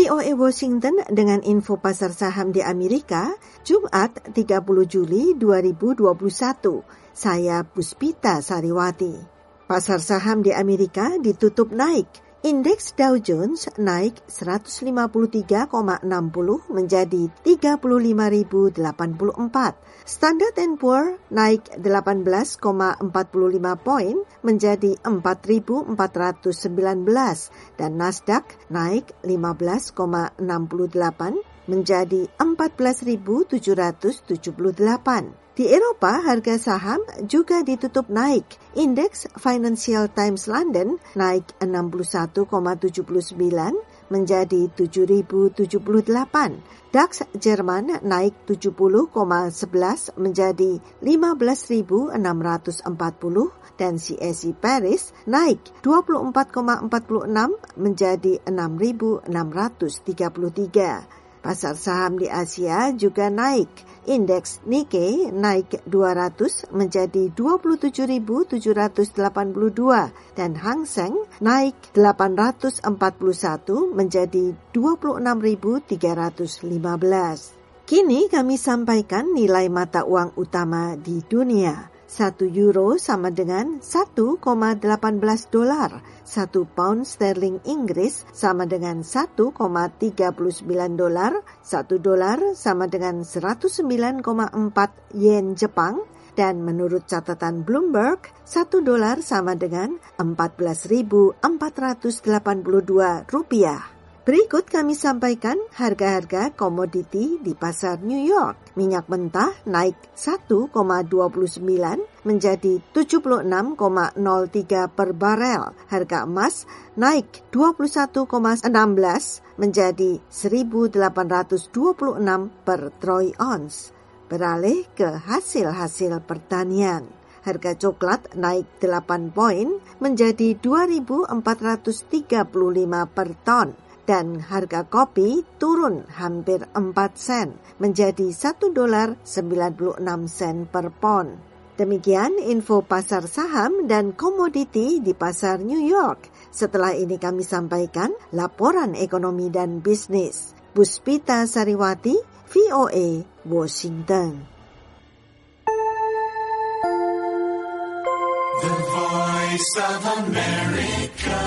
VOA Washington dengan info pasar saham di Amerika, Jumat 30 Juli 2021. Saya Puspita Sariwati. Pasar saham di Amerika ditutup naik. Indeks Dow Jones naik 153,60 menjadi 35.084. Standard & Poor naik 18,45 poin menjadi 4.419 dan Nasdaq naik 15,68 menjadi 14.778. Di Eropa, harga saham juga ditutup naik. Indeks Financial Times London naik 61,79 menjadi 7.078. DAX Jerman naik 70,11 menjadi 15.640 dan CAC Paris naik 24,46 menjadi 6.633. Pasar saham di Asia juga naik. Indeks Nikkei naik 200 menjadi 27.782 dan Hang Seng naik 841 menjadi 26.315. Kini kami sampaikan nilai mata uang utama di dunia. 1 euro sama dengan 1,18 dolar. 1 pound sterling Inggris sama dengan 1,39 dolar. 1 dolar sama dengan 109,4 yen Jepang. Dan menurut catatan Bloomberg, 1 dolar sama dengan 14.482 rupiah. Berikut kami sampaikan harga-harga komoditi di pasar New York. Minyak mentah naik 1,29 menjadi 76,03 per barel. Harga emas naik 21,16 menjadi 1.826 per troy ounce. Beralih ke hasil-hasil pertanian. Harga coklat naik 8 poin menjadi 2.435 per ton. Dan harga kopi turun hampir 4 sen menjadi 1 dolar 96 sen per pon. Demikian info pasar saham dan komoditi di pasar New York. Setelah ini kami sampaikan laporan ekonomi dan bisnis. Puspita Sariwati, VOA, Washington. The Voice of America.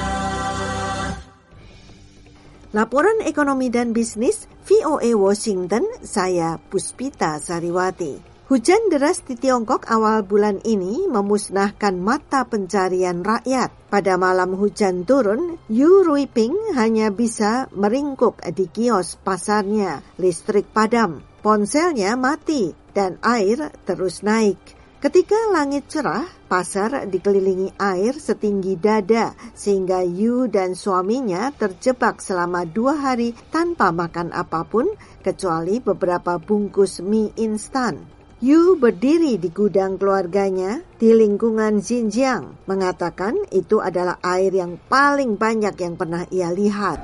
Laporan ekonomi dan bisnis VOA Washington, saya Puspita Sariwati. Hujan deras di Tiongkok awal bulan ini memusnahkan mata pencarian rakyat. Pada malam hujan turun, Yu Ruiping hanya bisa meringkuk di kios pasarnya. Listrik padam, ponselnya mati, dan air terus naik. Ketika langit cerah, pasar dikelilingi air setinggi dada sehingga Yu dan suaminya terjebak selama 2 hari tanpa makan apapun kecuali beberapa bungkus mie instan. Yu berdiri di gudang keluarganya di lingkungan Xinjiang, mengatakan itu adalah air yang paling banyak yang pernah ia lihat.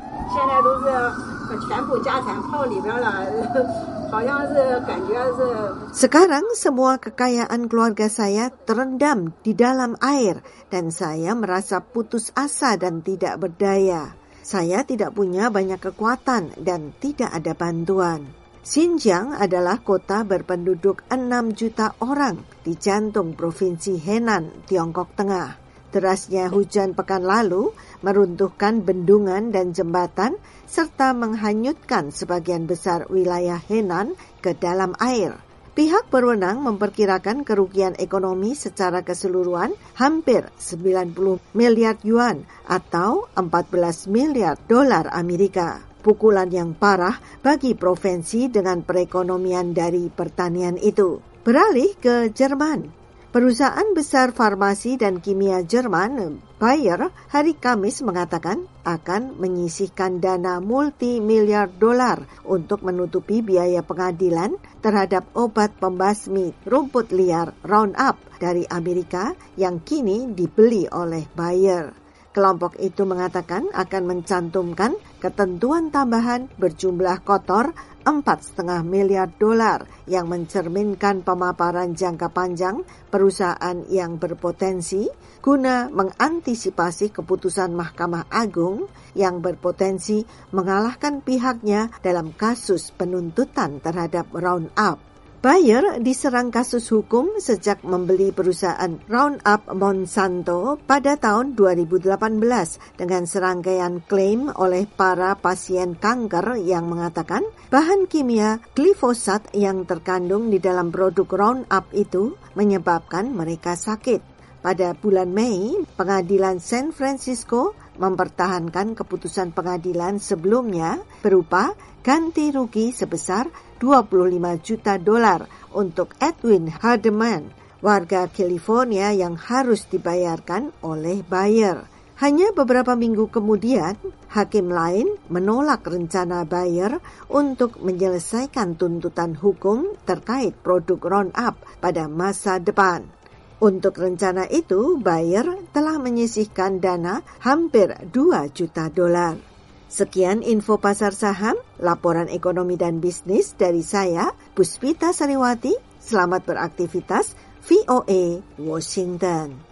Sekarang semua kekayaan keluarga saya terendam di dalam air dan saya merasa putus asa dan tidak berdaya. Saya tidak punya banyak kekuatan dan tidak ada bantuan. Xinjiang adalah kota berpenduduk 6 juta orang di jantung Provinsi Henan, Tiongkok Tengah. Derasnya hujan pekan lalu meruntuhkan bendungan dan jembatan serta menghanyutkan sebagian besar wilayah Henan ke dalam air. Pihak berwenang memperkirakan kerugian ekonomi secara keseluruhan hampir 90 miliar yuan atau 14 miliar dolar Amerika. Pukulan yang parah bagi provinsi dengan perekonomian dari pertanian itu. Beralih ke Jerman. Perusahaan besar farmasi dan kimia Jerman, Bayer, hari Kamis mengatakan akan menyisihkan dana multi-miliar dolar untuk menutupi biaya pengadilan terhadap obat pembasmi rumput liar Roundup dari Amerika yang kini dibeli oleh Bayer. Kelompok itu mengatakan akan mencantumkan ketentuan tambahan berjumlah kotor $4,5 miliar yang mencerminkan pemaparan jangka panjang perusahaan yang berpotensi guna mengantisipasi keputusan Mahkamah Agung yang berpotensi mengalahkan pihaknya dalam kasus penuntutan terhadap Roundup. Bayer diserang kasus hukum sejak membeli perusahaan Roundup Monsanto pada tahun 2018 dengan serangkaian klaim oleh para pasien kanker yang mengatakan bahan kimia glifosat yang terkandung di dalam produk Roundup itu menyebabkan mereka sakit. Pada bulan Mei, pengadilan San Francisco mempertahankan keputusan pengadilan sebelumnya berupa ganti rugi sebesar $25 juta untuk Edwin Hardeman, warga California yang harus dibayarkan oleh Bayer. Hanya beberapa minggu kemudian, hakim lain menolak rencana Bayer untuk menyelesaikan tuntutan hukum terkait produk Roundup pada masa depan. Untuk rencana itu, Bayer telah menyisihkan dana hampir $2 juta. Sekian info pasar saham, laporan ekonomi dan bisnis dari saya, Puspita Sariwati. Selamat beraktivitas, VOA Washington.